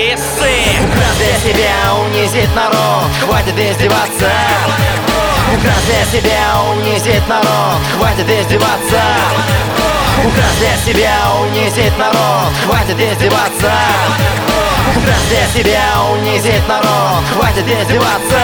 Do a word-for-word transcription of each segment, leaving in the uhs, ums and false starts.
крысы. Украсть для себя унизит народ, хватит издеваться. Украсть для себя унизит народ, хватит издеваться. Украсть для себя унизит народ, хватит издеваться. Украсть для себя унизит народ, хватит издеваться.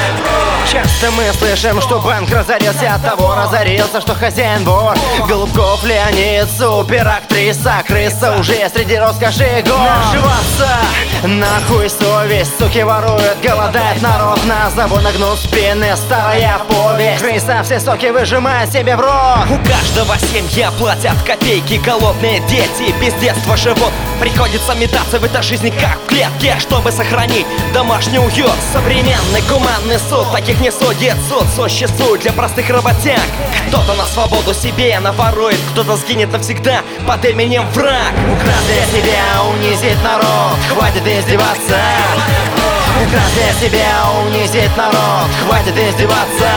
Часто мы слышим, что банк разорился, от того разорился, что хозяин вор. Голубков Леонид, суперактриса, крыса уже среди роскоши гор. Наживаться, нахуй совесть, суки воруют, голодает народ, на заводах гнут спины, старая повесть. Крыса все соки выжимает себе в рот. У каждого семья платят копейки, голодные дети без детства живут. Приходится метаться в этой жизни как в клетке, чтобы сохранить домашний уют. Современный гуманный суд таких не судит, суд существует для простых работяг. Кто-то на свободу себе наворует, кто-то сгинет навсегда под именем враг. Украсть для себя унизит народ, хватит издеваться. Украсть для себя унизит народ, хватит издеваться.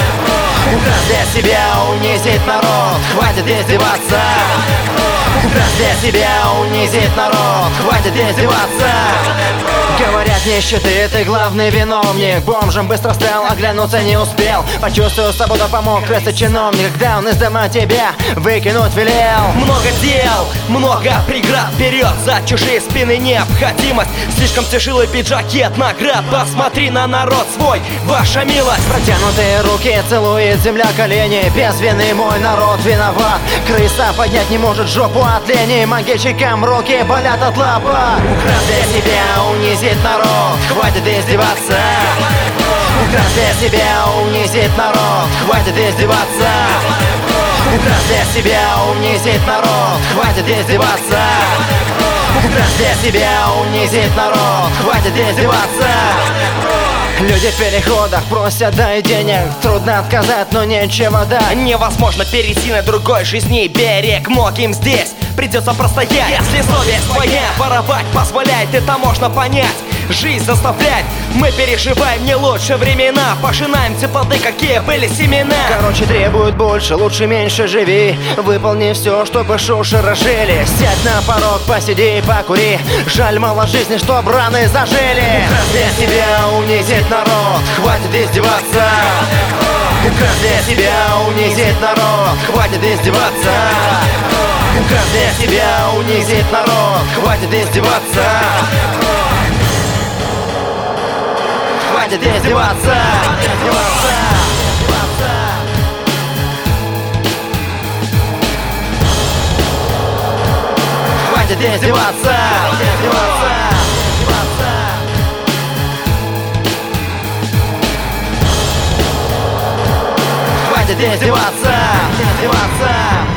Украсть для себя унизит народ, хватит издеваться. Украсть для себя унизит народ, хватит издеваться. Говорят, нищеты, ты главный виновник. Бомжем быстро стал, оглянуться не успел. Почувствовал свободу, помог крысы чиновник, когда он из дома тебя выкинуть велел. Много дел, много преград, вперед за чужие спины необходимость. Слишком тяжелый пиджакет наград, посмотри на народ свой, ваша милость. Протянутые руки целует земля колени, без вины мой народ виноват. Крыса поднять не может жопу от лени, могильщикам руки болят от лопат. Украсть для себя унизит народ, хватит издеваться. Украсть для себя унизит народ, хватит издеваться. Украсть для себя унизит народ, хватит издеваться. Украсть для себя унизит народ, хватит издеваться. Люди в переходах просят дай денег, трудно отказать, но нечего дать. Невозможно перейти на другой жизни берег, многим здесь придется простоять. Если совесть твоя воровать позволяет, это можно понять. Жизнь заставляет, мы переживаем не лучшие времена, пожинаем те плоды, какие были семена. Короче, требуют больше, лучше меньше живи. Выполни все, чтобы шуши разжили. Сядь на порог, посиди и покури. Жаль, мало жизни, чтоб раны зажили. Украсть для себя унизит народ, хватит издеваться. Украсть для себя унизит народ, хватит издеваться. Украсть для себя унизит народ, хватит издеваться. Хватит издеваться, издеваться. Хватит издеваться, издеваться. Хватит издеваться, издеваться.